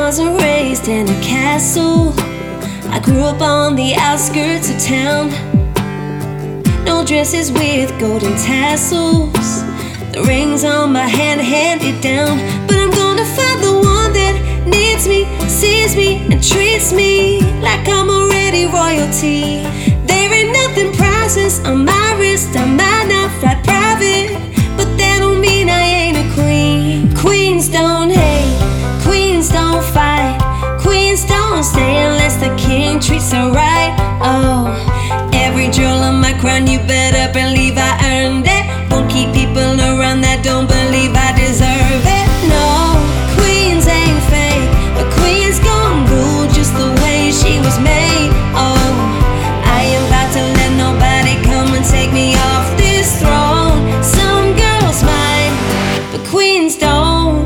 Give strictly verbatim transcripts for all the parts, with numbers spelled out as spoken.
wasn't raised in a castle. I grew up on the outskirts of town. No dresses with golden tassels. The rings on my hand handed down. But I'm gonna find the one that needs me, sees me, and treats me like I'm already royalty. There ain't nothing priceless on my wrist. I might not fly private, but that don't mean I ain't a queen. Queens don't hate, queens don't fight, queens don't stay unless the king treats her right. Oh, every jewel on my crown, you better believe I earned it. Won't keep people around that don't believe I deserve it. No, queens ain't fake, but queens gon' rule just the way she was made. Oh, I am about to let nobody come and take me off this throne. Some girls might, but queens don't.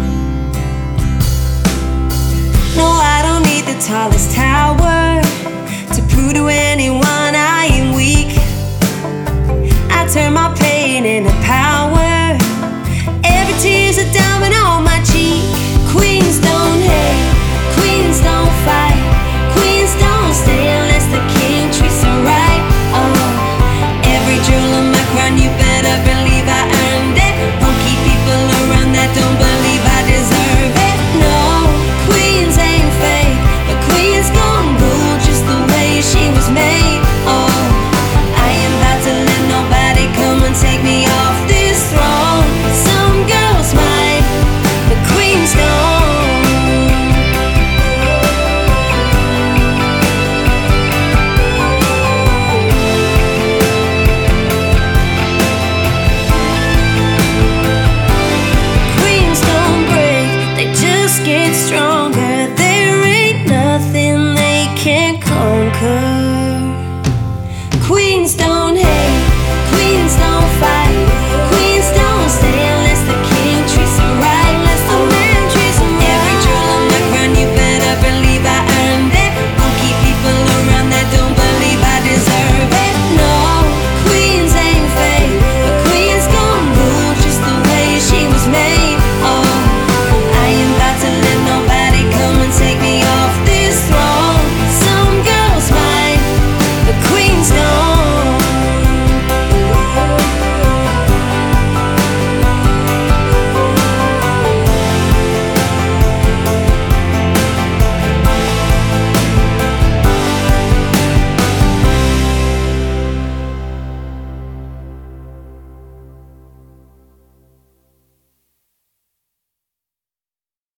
No, I don't need the tallest tower to prove to anyone I am weak. I turn my pain into power. Every tear's a diamond on my cheek. Queens don't hate, queens don't fight, queens don't stay unless the king treats her right. Oh, every jewel on my crown, you better believe I earned it. Won't keep people around that don't believe I deserve it. No, queens ain't fake, but queens gon' rule just the way she was made. Oh, I am about to let nobody come and take me off this throne. Some girls might, but queens don't. Queens don't break, they just get stronger. There ain't nothing they can't conquer. Queens don't hate.